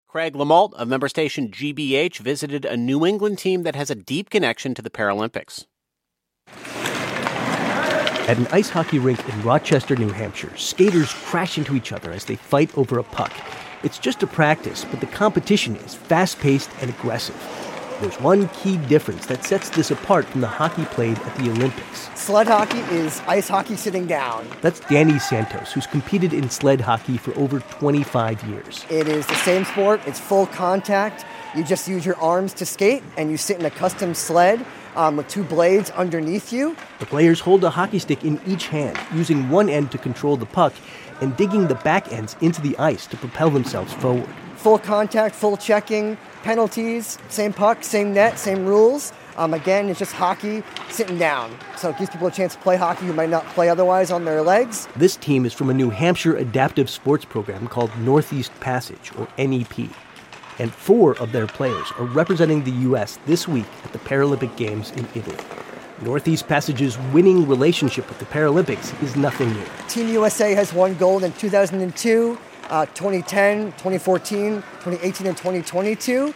Craig Lamalt of member station GBH visited a New England team that has a deep connection to the Paralympics. At an ice hockey rink in Rochester, New Hampshire, skaters crash into each other as they fight over a puck. It's just a practice, but the competition is fast-paced and aggressive. There's one key difference that sets this apart from the hockey played at the Olympics. Sled hockey is ice hockey sitting down. That's Danny Santos, who's competed in sled hockey for over 25 years. It is the same sport. It's full contact. You just use your arms to skate, and you sit in a custom sled with two blades underneath you. The players hold a hockey stick in each hand, using one end to control the puck and digging the back ends into the ice to propel themselves forward. Full contact, full checking, penalties, same puck, same net, same rules. Again, it's just hockey sitting down. So it gives people a chance to play hockey who might not play otherwise on their legs. This team is from a New Hampshire adaptive sports program called Northeast Passage, or NEP. And 4 of their players are representing the U.S. this week at the Paralympic Games in Italy. Northeast Passage's winning relationship with the Paralympics is nothing new. Team USA has won gold in 2002, 2010, 2014, 2018, and 2022.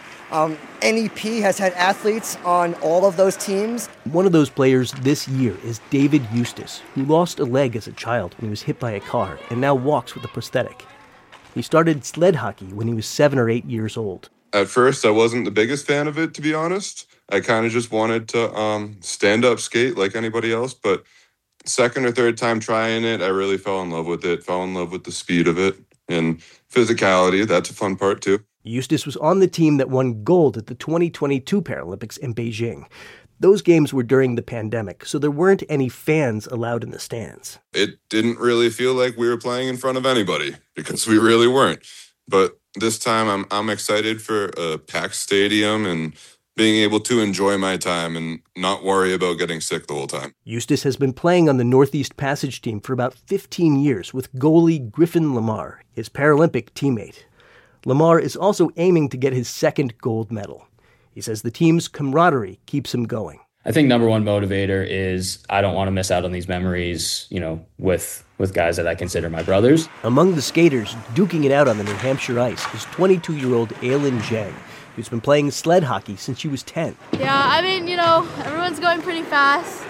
NEP has had athletes on all of those teams. One of those players this year is David Eustace, who lost a leg as a child when he was hit by a car and now walks with a prosthetic. He started sled hockey when he was 7 or 8 years old. At first, I wasn't the biggest fan of it, to be honest. I kind of just wanted to stand up skate like anybody else, but second or third time trying it, I really fell in love with it, fell in love with the speed of it and physicality. That's a fun part, too. Eustace was on the team that won gold at the 2022 Paralympics in Beijing. Those games were during the pandemic, so there weren't any fans allowed in the stands. It didn't really feel like we were playing in front of anybody, because we really weren't. But this time, I'm excited for a packed stadium and being able to enjoy my time and not worry about getting sick the whole time. Eustace has been playing on the Northeast Passage team for about 15 years with goalie Griffin Lamar, his Paralympic teammate. Lamar is also aiming to get his second gold medal. He says the team's camaraderie keeps him going. I think number one motivator is I don't want to miss out on these memories, with guys that I consider my brothers. Among the skaters duking it out on the New Hampshire ice is 22-year-old Ailin Zhang, who's been playing sled hockey since she was 10. Yeah, everyone's going pretty fast.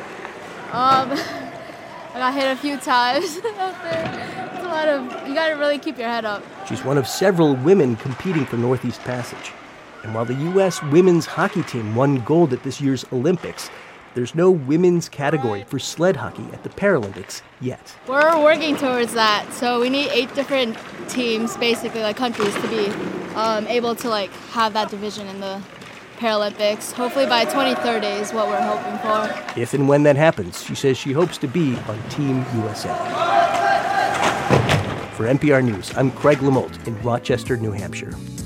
I got hit a few times out there. It's you got to really keep your head up. She's one of several women competing for Northeast Passage. And while the U.S. women's hockey team won gold at this year's Olympics, there's no women's category for sled hockey at the Paralympics yet. We're working towards that. So we need 8 different teams, basically, countries, to be able to, have that division in the Paralympics. Hopefully by 2030 is what we're hoping for. If and when that happens, she says she hopes to be on Team USA. For NPR News, I'm Craig Lamalt in Rochester, New Hampshire.